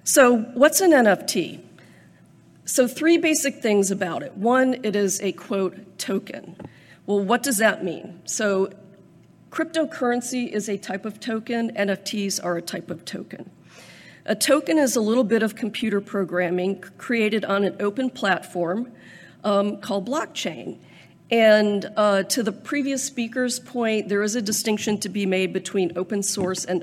So what's an NFT? So 3 basic things about it. 1, it is a, quote, token. Well, what does that mean? So cryptocurrency is a type of token. NFTs are a type of token. A token is a little bit of computer programming created on an open platform called blockchain. And to the previous speaker's point, there is a distinction to be made between open source and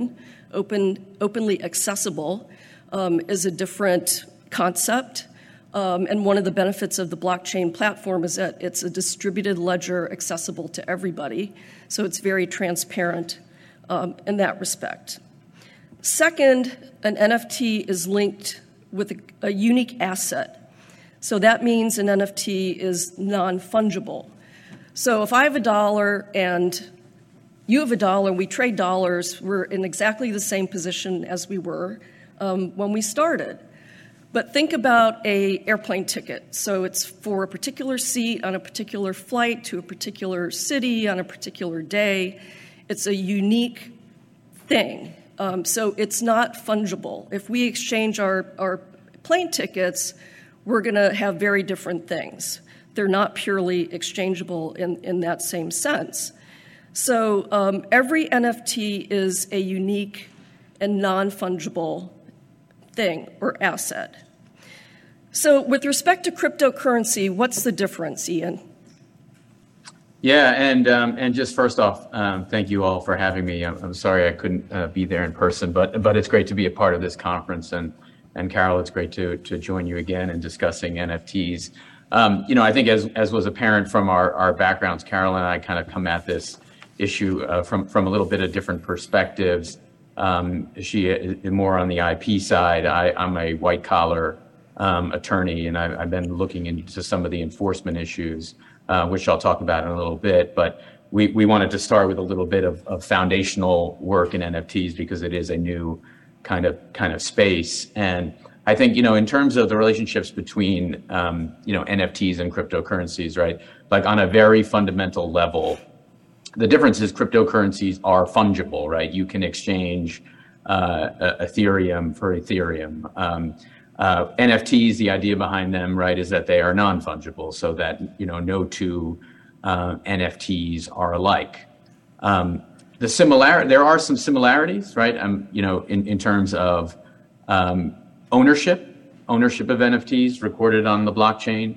openly accessible is a different concept. And one of the benefits of the blockchain platform is that it's a distributed ledger accessible to everybody. So it's very transparent in that respect. Second, an NFT is linked with a unique asset. So that means an NFT is non-fungible. So if I have $1 and you have $1, we trade dollars, we're in exactly the same position as we were when we started. But think about an airplane ticket. So it's for a particular seat on a particular flight to a particular city on a particular day. It's a unique thing. So it's not fungible. If we exchange our plane tickets, we're going to have very different things. They're not purely exchangeable in that same sense. So every NFT is a unique and non-fungible thing or asset. So with respect to cryptocurrency, what's the difference, Ian? Yeah, and just first off, thank you all for having me. I'm sorry I couldn't be there in person, but it's great to be a part of this conference. And Carol, it's great to join you again in discussing NFTs. I think as was apparent from our backgrounds, Carol and I kind of come at this issue from a little bit of different perspectives. She is more on the IP side. I'm a white collar attorney, and I've been looking into some of the enforcement issues, which I'll talk about in a little bit. But we wanted to start with a little bit of foundational work in NFTs because it is a new kind of space. And I think, in terms of the relationships between, NFTs and cryptocurrencies, right? Like on a very fundamental level, the difference is cryptocurrencies are fungible, right? You can exchange Ethereum for Ethereum. NFTs, the idea behind them, right, is that they are non-fungible, so that no two NFTs are alike. There are some similarities, right? In terms of ownership of NFTs recorded on the blockchain,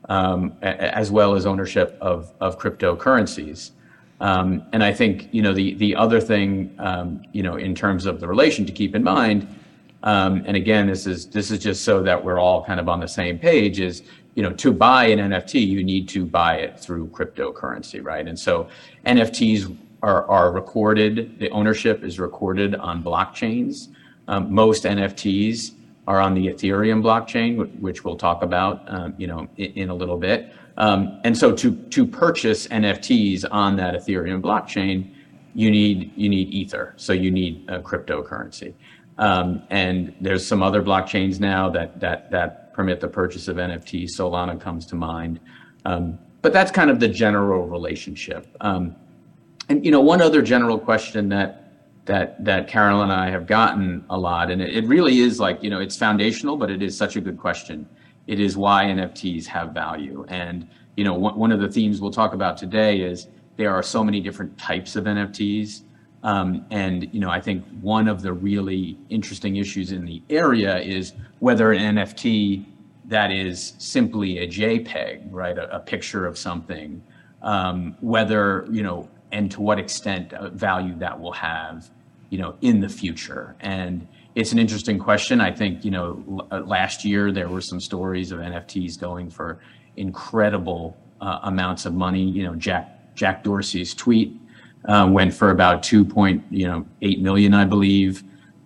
as well as ownership of cryptocurrencies. And I think the other thing in terms of the relation to keep in mind. And again, this is just so that we're all kind of on the same page is, to buy an NFT, you need to buy it through cryptocurrency, right? And so NFTs are recorded, the ownership is recorded on blockchains. Most NFTs are on the Ethereum blockchain, which we'll talk about, in a little bit. And so to purchase NFTs on that Ethereum blockchain, you need Ether. So you need a cryptocurrency. And there's some other blockchains now that permit the purchase of NFTs. Solana comes to mind. But that's kind of the general relationship. And one other general question that Carol and I have gotten a lot, and it really is like, it's foundational, but it is such a good question. It is why NFTs have value. And, one of the themes we'll talk about today is there are so many different types of NFTs. And, I think one of the really interesting issues in the area is whether an NFT that is simply a JPEG, right, a picture of something, whether, and to what extent value that will have, in the future. And it's an interesting question. I think, last year there were some stories of NFTs going for incredible amounts of money. Jack Dorsey's tweet went for about 2.8 million, I believe.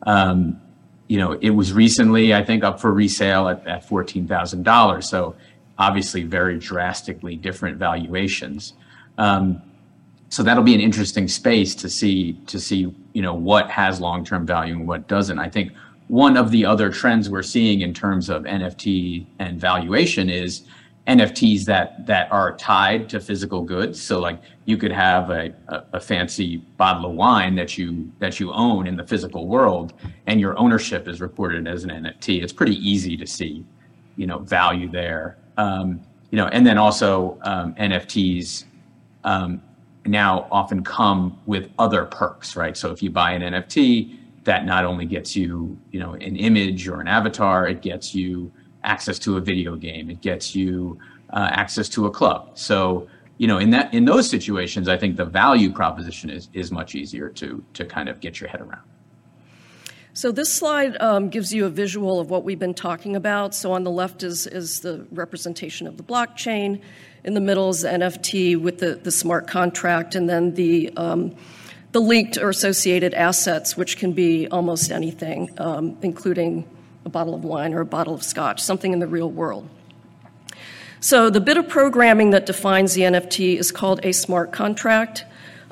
It was recently, I think, up for resale at $14,000. So obviously very drastically different valuations. So that'll be an interesting space to see, what has long-term value and what doesn't. I think one of the other trends we're seeing in terms of NFT and valuation is NFTs that are tied to physical goods. So like you could have a fancy bottle of wine that you own in the physical world, and your ownership is recorded as an NFT. It's pretty easy to see, value there. And then also NFTs now often come with other perks, right? So if you buy an NFT, that not only gets you, an image or an avatar, it gets you access to a video game, it gets you access to a club. So, in those situations, I think the value proposition is much easier to kind of get your head around. So this slide gives you a visual of what we've been talking about. So on the left is the representation of the blockchain. In the middle is the NFT with the smart contract, and then the linked or associated assets, which can be almost anything, including a bottle of wine or a bottle of scotch, something in the real world. So the bit of programming that defines the NFT is called a smart contract.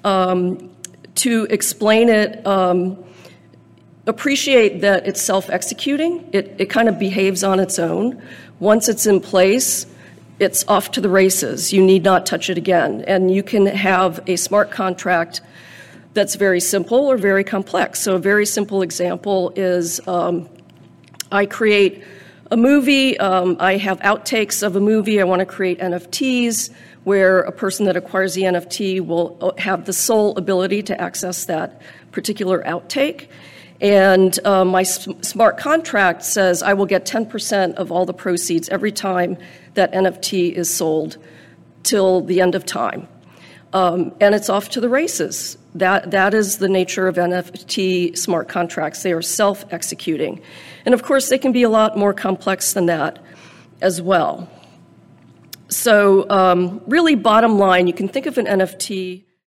To explain it, appreciate that it's self-executing. It kind of behaves on its own. Once it's in place, it's off to the races. You need not touch it again. And you can have a smart contract that's very simple or very complex. So a very simple example is I create a movie, I have outtakes of a movie, I want to create NFTs where a person that acquires the NFT will have the sole ability to access that particular outtake. And my smart contract says I will get 10% of all the proceeds every time that NFT is sold till the end of time. And it's off to the races. That is the nature of NFT smart contracts. They are self-executing. And of course, they can be a lot more complex than that as well. So really, bottom line, you can think of an NFT